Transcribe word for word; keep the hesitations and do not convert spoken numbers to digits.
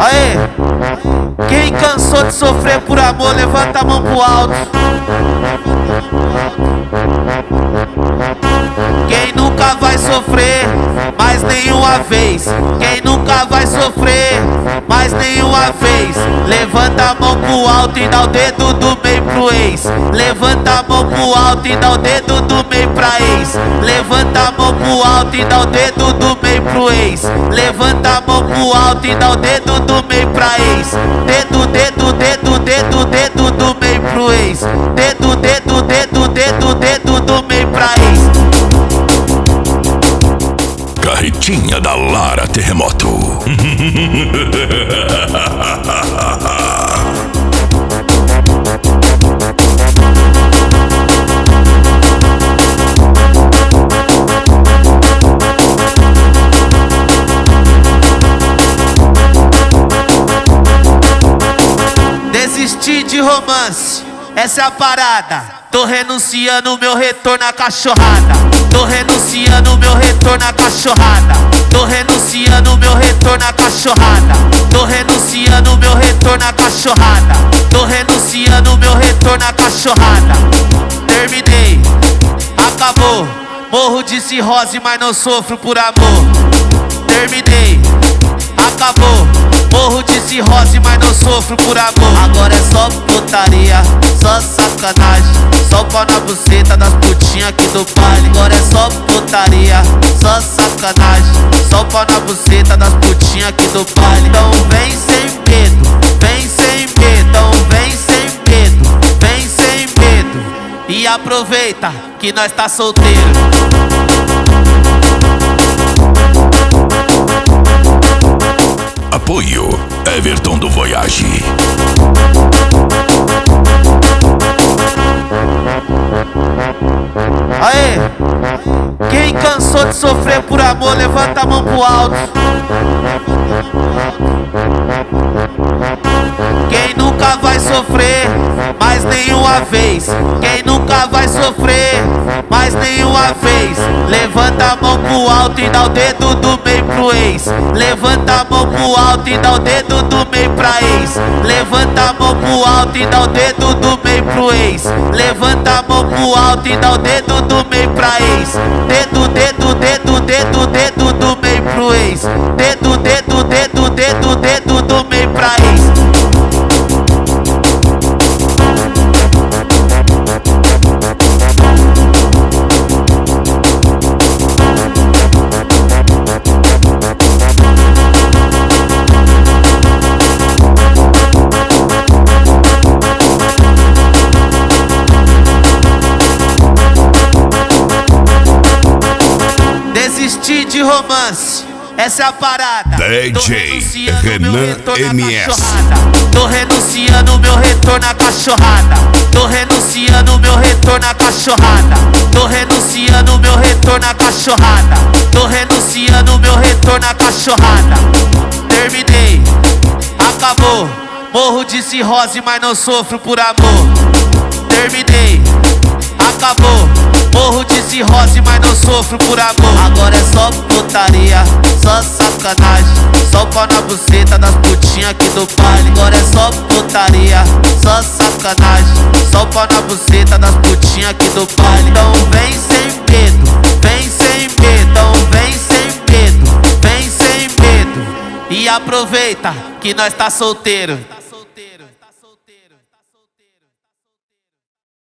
Aê! Quem cansou de sofrer por amor, levanta a mão pro alto. Quem nunca vai sofrer mais nenhuma vez? Quem nunca vai sofrer mais nenhuma vez? Levanta a mão pro alto e dá o dedo do meio pro ex. Levanta a mão pro alto e dá o dedo do meio pra ex. Levanta a mão pro alto e dá o dedo do meio pro ex. Levanta a mão pro alto e dá o dedo do meio pra ex. Dedo, dedo, dedo, dedo, dedo do meio pro ex. Dedo, dedo, dedo, dedo, dedo do meio pra ex. Carretinha da Lara Terremoto. Desisti de romance, essa é a parada. Tô renunciando meu retorno à cachorrada. Tô renunciando meu retorno à cachorrada. Tô renunciando meu retorno à cachorrada. Tô renunciando meu retorno à cachorrada. Tô renunciando meu retorno à cachorrada. Terminei, acabou. Morro de cirrose, mas não sofro por amor. Terminei, acabou. Morro de cirrose, mas não sofro por amor. Agora é só putaria, só sacanagem. Só pau na buceta das putinhas aqui do baile. Agora é só putaria, só sacanagem. Só pau na buceta das putinhas aqui do baile. Então vem sem medo, vem sem medo. Então vem sem medo, vem sem medo. E aproveita que nós tá solteiro. Apoio Everton do Voyage. Aê! Quem cansou de sofrer por amor, levanta a mão pro alto. Quem nunca vai sofrer mais nenhuma vez? Quem nunca vai sofrer mais nenhuma vez? Levanta a mão pro alto e dá o dedo do meio pro ex. Levanta a mão pro alto e dá o dedo do meio pra ex. Levanta a mão pro alto e dá o dedo do meio pro ex. Levanta a mão pro alto e dá o dedo do meio pra ex. Dedo, dedo, dedo, dedo, dedo do meio pro ex. Dedo, dedo, dedo, dedo, dedo do meio pra ex. Desisti de romance, essa é a parada. D J Renan M S. Tô renunciando meu retorno à cachorrada. Tô renunciando meu retorno à cachorrada. Tô renunciando meu retorno à cachorrada. Tô renunciando meu retorno à cachorrada. Terminei, acabou. Morro de cirrose, mas não sofro por amor. Terminei, acabou. Morro de cirrose, mas não sofro por amor. Agora é só putaria, só sacanagem. Só pau na buceta das putinhas aqui do baile. Agora é só putaria, só sacanagem. Só pau na buceta das putinhas aqui do baile. Então vem sem medo, vem sem medo. Então vem sem medo, vem sem medo. E aproveita que nós tá solteiro.